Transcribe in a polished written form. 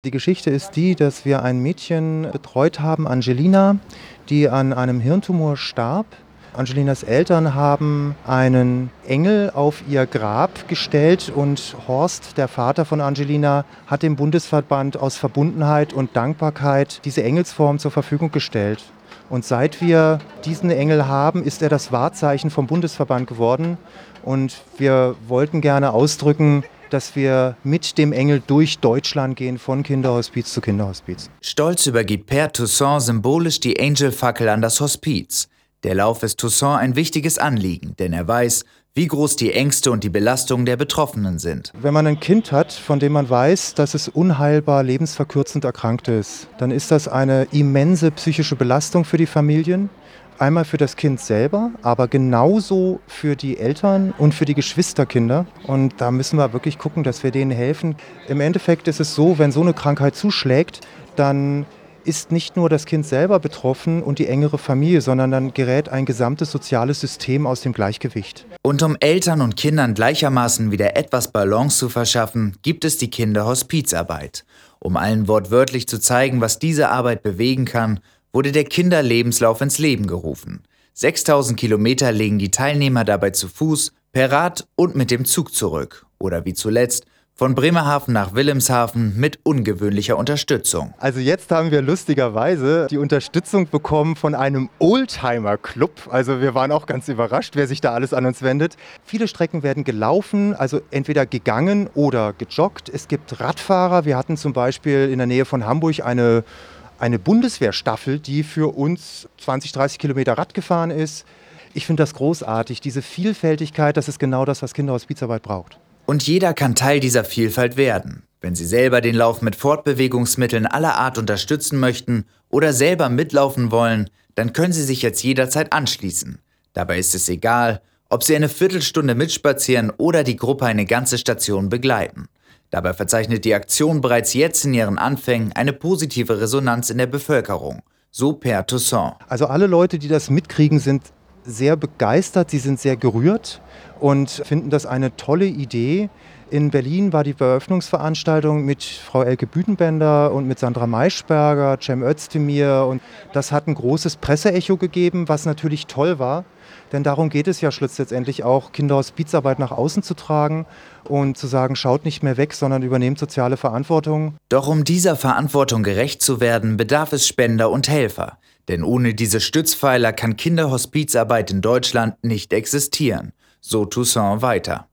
Die Geschichte ist die, dass wir ein Mädchen betreut haben, Angelina, die an einem Hirntumor starb. Angelinas Eltern haben einen Engel auf ihr Grab gestellt und Horst, der Vater von Angelina, hat dem Bundesverband aus Verbundenheit und Dankbarkeit diese Engelsform zur Verfügung gestellt. Und seit wir diesen Engel haben, ist er das Wahrzeichen vom Bundesverband geworden. Und wir wollten gerne ausdrücken, dass wir mit dem Engel durch Deutschland gehen, von Kinderhospiz zu Kinderhospiz. Stolz übergibt Père Toussaint symbolisch die Angelfackel an das Hospiz. Der Lauf ist Toussaint ein wichtiges Anliegen, denn er weiß, wie groß die Ängste und die Belastungen der Betroffenen sind. Wenn man ein Kind hat, von dem man weiß, dass es unheilbar lebensverkürzend erkrankt ist, dann ist das eine immense psychische Belastung für die Familien. Einmal für das Kind selber, aber genauso für die Eltern und für die Geschwisterkinder. Und da müssen wir wirklich gucken, dass wir denen helfen. Im Endeffekt ist es so, wenn so eine Krankheit zuschlägt, dann ist nicht nur das Kind selber betroffen und die engere Familie, sondern dann gerät ein gesamtes soziales System aus dem Gleichgewicht. Und um Eltern und Kindern gleichermaßen wieder etwas Balance zu verschaffen, gibt es die Kinderhospizarbeit. Um allen wortwörtlich zu zeigen, was diese Arbeit bewegen kann, wurde der Kinderlebenslauf ins Leben gerufen. 6000 Kilometer legen die Teilnehmer dabei zu Fuß, per Rad und mit dem Zug zurück. Oder wie zuletzt, von Bremerhaven nach Wilhelmshaven mit ungewöhnlicher Unterstützung. Also jetzt haben wir lustigerweise die Unterstützung bekommen von einem Oldtimer-Club. Also wir waren auch ganz überrascht, wer sich da alles an uns wendet. Viele Strecken werden gelaufen, also entweder gegangen oder gejoggt. Es gibt Radfahrer. Wir hatten zum Beispiel in der Nähe von Hamburg eine Bundeswehrstaffel, die für uns 20, 30 Kilometer Rad gefahren ist. Ich finde das großartig, diese Vielfältigkeit, das ist genau das, was Kinderhospizarbeit braucht. Und jeder kann Teil dieser Vielfalt werden. Wenn Sie selber den Lauf mit Fortbewegungsmitteln aller Art unterstützen möchten oder selber mitlaufen wollen, dann können Sie sich jetzt jederzeit anschließen. Dabei ist es egal, ob Sie eine Viertelstunde mitspazieren oder die Gruppe eine ganze Station begleiten. Dabei verzeichnet die Aktion bereits jetzt in ihren Anfängen eine positive Resonanz in der Bevölkerung. So Père Toussaint. Also alle Leute, die das mitkriegen, sind sehr begeistert, sie sind sehr gerührt und finden das eine tolle Idee. In Berlin war die Eröffnungsveranstaltung mit Frau Elke Büdenbender und mit Sandra Maischberger, Cem Özdemir. Und das hat ein großes Presseecho gegeben, was natürlich toll war. Denn darum geht es ja schlussendlich auch, Kinderhospizarbeit nach außen zu tragen und zu sagen, schaut nicht mehr weg, sondern übernehmt soziale Verantwortung. Doch um dieser Verantwortung gerecht zu werden, bedarf es Spender und Helfer. Denn ohne diese Stützpfeiler kann Kinderhospizarbeit in Deutschland nicht existieren. So Toussaint weiter.